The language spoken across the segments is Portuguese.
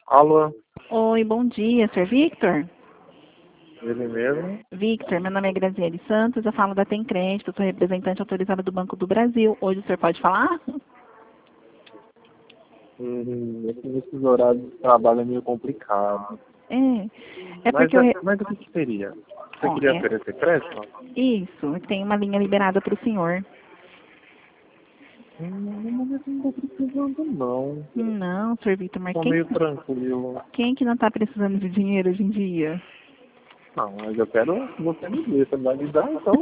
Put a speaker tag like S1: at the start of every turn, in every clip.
S1: Alô,
S2: Oi, bom dia, Sr. Victor?
S1: ele mesmo?
S2: Victor, meu nome é Graziele Santos, eu falo da Tem Crédito, sou representante autorizada do Banco do Brasil. Hoje o senhor pode falar?
S1: Esses horários de trabalho é meio complicado.
S2: É
S1: Mas,
S2: porque eu...
S1: mas o que seria? Você
S2: Ó,
S1: queria oferecer crédito?
S2: Isso, tem uma linha liberada para o senhor.
S1: No momento não estou precisando, não.
S2: Não, Sr. Victor, mas
S1: Estou meio tranquilo.
S2: quem que não está precisando de dinheiro hoje em dia?
S1: Não, mas eu quero que você me dê. Você vai me dar, então.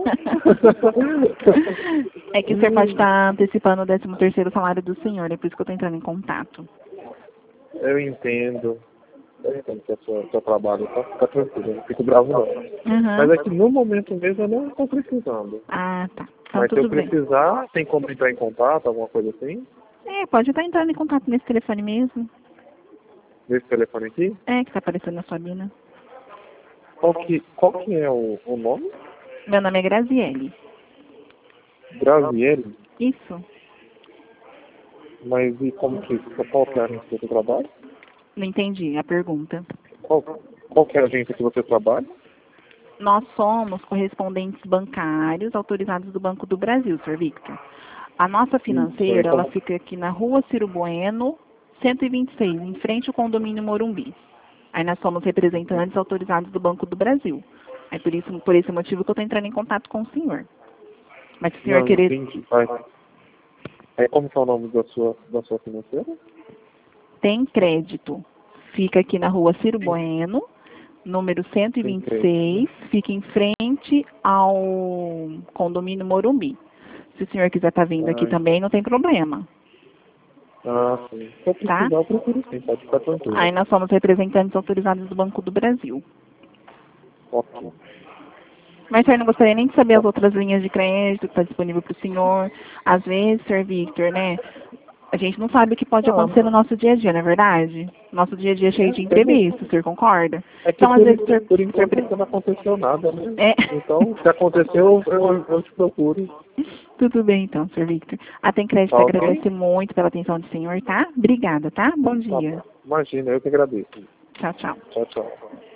S2: É que o senhor pode estar antecipando o 13º salário do senhor, é por isso que eu estou entrando em contato.
S1: Eu entendo. Eu entendo que é seu trabalho, então fica tranquilo, eu não fico bravo não. Mas é que no momento mesmo eu não estou precisando.
S2: Ah, tá. Então
S1: Mas se eu
S2: tudo bem.
S1: precisar, tem como entrar em contato, alguma coisa assim?
S2: Pode estar entrando em contato nesse telefone mesmo.
S1: Nesse telefone aqui?
S2: Que está aparecendo na sua mina.
S1: Qual que é o nome?
S2: Meu nome é Graziele.
S1: Graziele?
S2: Isso.
S1: Mas e como que, qual que é a agência que você trabalha?
S2: Não entendi a pergunta.
S1: Qual que é a agência que você trabalha?
S2: Nós somos correspondentes bancários autorizados do Banco do Brasil, Sr. Victor. A nossa financeira, ela fica aqui na Rua Ciro Bueno, 126, em frente ao condomínio Morumbi. Aí nós somos representantes autorizados do Banco do Brasil. É por esse motivo que eu estou entrando em contato com o senhor. Mas se o senhor
S1: Não,
S2: querer...
S1: entendi. Como que é o nome da sua financeira?
S2: Tem crédito. Fica aqui na Rua Ciro Bueno, número 126, fica em frente ao condomínio Morumbi. Se o senhor quiser estar vindo aqui também, não tem problema.
S1: Ah, sim. Se eu precisar, eu procuro sim, pode ficar tranquilo.
S2: Aí nós somos representantes autorizados do Banco do Brasil.
S1: Ok.
S2: Mas o senhor não gostaria nem de saber as outras linhas de crédito que está disponível para o senhor? Às vezes, Sr. Victor, né? A gente não sabe o que pode acontecer no nosso dia a dia, não é verdade? Nosso dia a dia é cheio de imprevistos, o senhor concorda?
S1: É que
S2: Então, às vezes,
S1: por enquanto não aconteceu nada, né?
S2: É.
S1: Então, se aconteceu, eu te procuro.
S2: Tudo bem, então, Sr. Victor. A Tem Crédito
S1: Tá, ok?
S2: agradece muito pela atenção do senhor, tá? Obrigada, tá? Bom dia.
S1: Imagina, eu que agradeço.
S2: Tchau, tchau.
S1: Tchau, tchau.